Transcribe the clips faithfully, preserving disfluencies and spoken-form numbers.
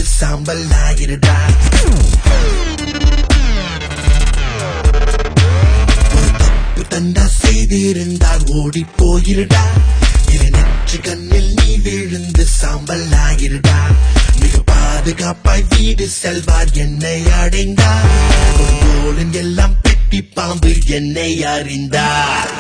சாம்பல் ஆகிருடா. தப்பு தண்டா செய்திருந்தால் ஓடி போயிருடா. நெற்றி கண்ணில் நீ விழுந்து சாம்பல் ஆகிருடா. மிக பாதுகாப்பாய் வீடு செல்வார் என்னை அடைந்தார். கொடுங்கோலன் எல்லாம் பெட்டி பாம்பு என்னை அறிந்தார்.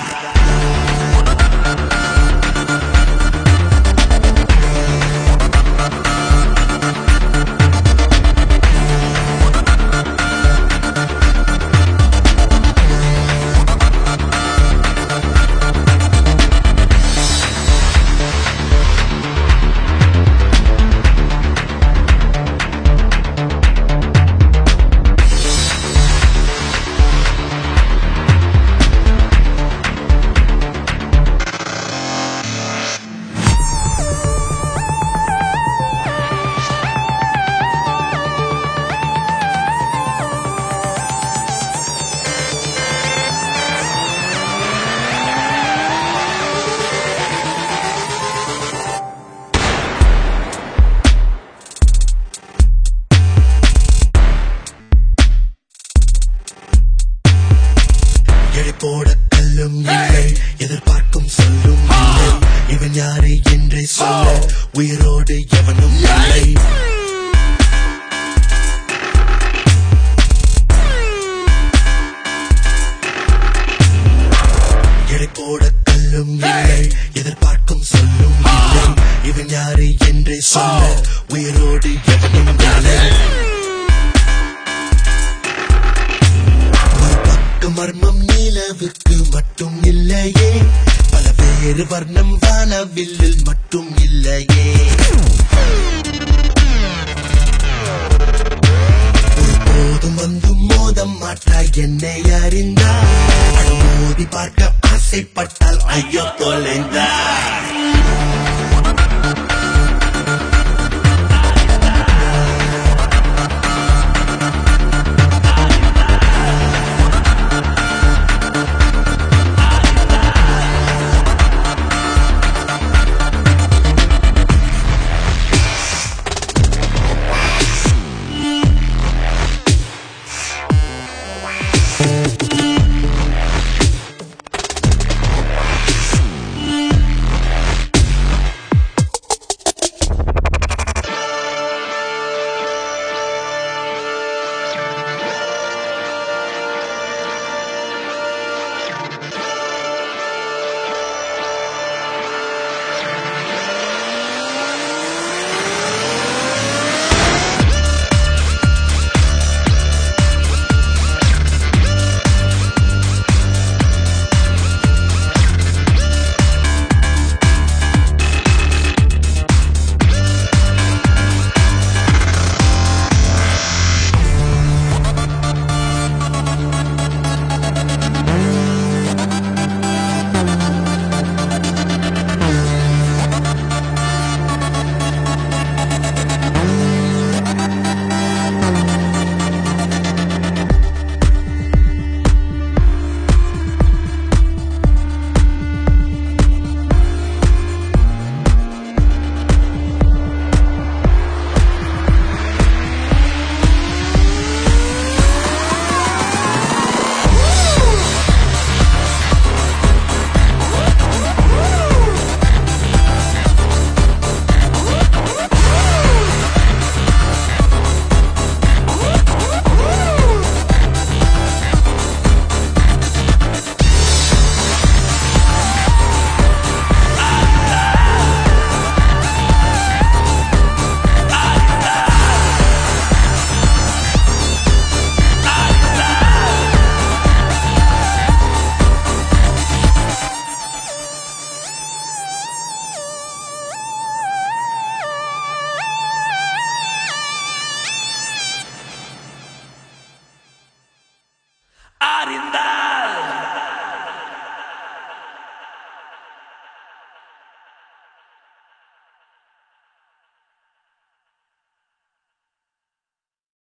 போட கல்லும் இல்லை, எதிர்பார்க்கும் சொல்லும் இல்லை. இவன் யாரு என்றே சொல்ல உயிரோடு எவனும் இல்லை. எடை போட கல்லும் இல்லை, எதிர்பார்க்கும் சொல்லும் இல்லை. இவன் யாரு என்றே சொல்ல உயிரோடு எவனும் இல்லை. மர்மம் நிலவுக்கு மட்டும் இல்லையே, பல வேறு வர்ணம் வானவில்லில் மட்டும் இல்லையே. ஒருபோதும் வந்து மோதம் மாட்டாய் என்னை அறிந்தார். மோதி பார்க்க ஆசைப்பட்டால் ஐயோ தொலைந்தார். Arinda